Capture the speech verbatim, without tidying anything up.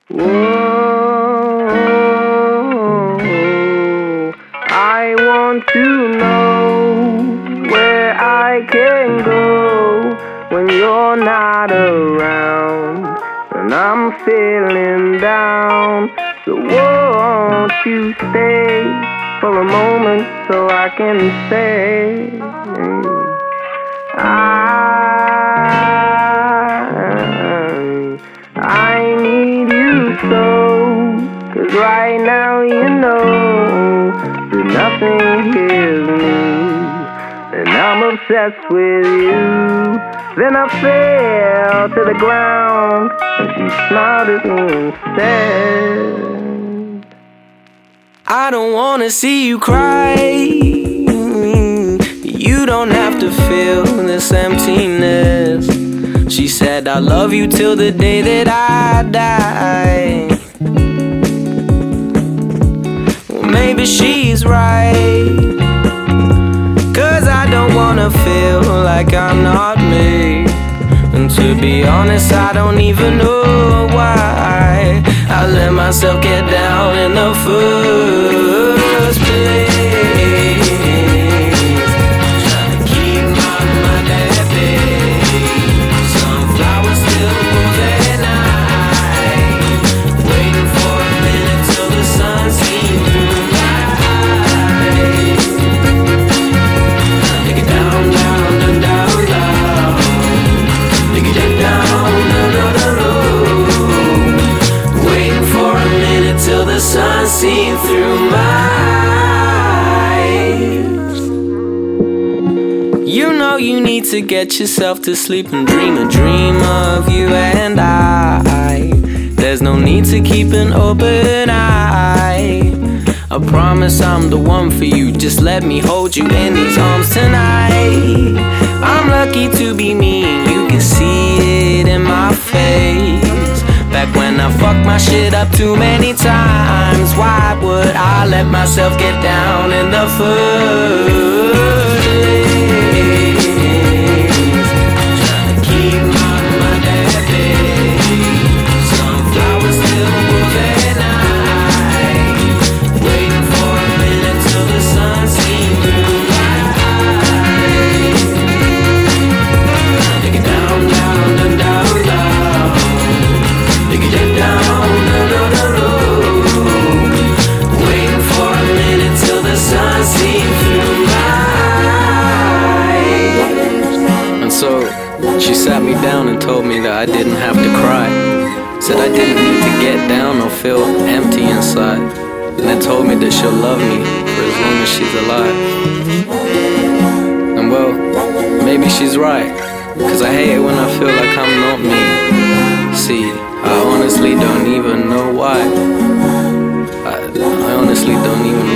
Whoa, I want to know where I can go when you're not around, and I'm feeling down. So won't you stay for a moment so I can say I, I need you so, 'cause right now you know that nothing hears me, and I'm obsessed with you. Then I fell to the ground, and she smiled at me and said, I don't wanna see you cry. You don't have to feel this emptiness. She said, I love you till the day that I die. Well, maybe she's right, 'cause I don't wanna feel like I'm not me. And to be honest, I don't even know why I let myself get down in the first place. Trying to keep my mind at bay. Sunflowers still bloom at night. Waiting for a minute till the sun seems through my eyes. Take it down, down, down, down, down. Take it down, down, down, down, down. Waiting for a minute till the sun seems through my eyes. You know you need to get yourself to sleep and dream a dream of you and I. There's no need to keep an open eye. I promise I'm the one for you. Just let me hold you in these arms tonight. I'm lucky to be me, and you can see it in my face. Back when I fucked my shit up too many times, why would I let myself get down in the first place? Trying to keep my mind at bay. Sunflowers still bloom at night. Waiting for a minute till the sun seems through my eyes. Take it down, down, down, down, down. Take it down, down, down, down, down. Waiting for a minute till the sun seems through my eyes. And so she sat me down and told me that I didn't have to cry. Said I didn't need to get down or feel empty inside. And then told me that she'll love me for as long as she's alive. And well, maybe she's right, 'cause I hate it when I feel like I'm not me. See, I honestly don't even know why. I, I honestly don't even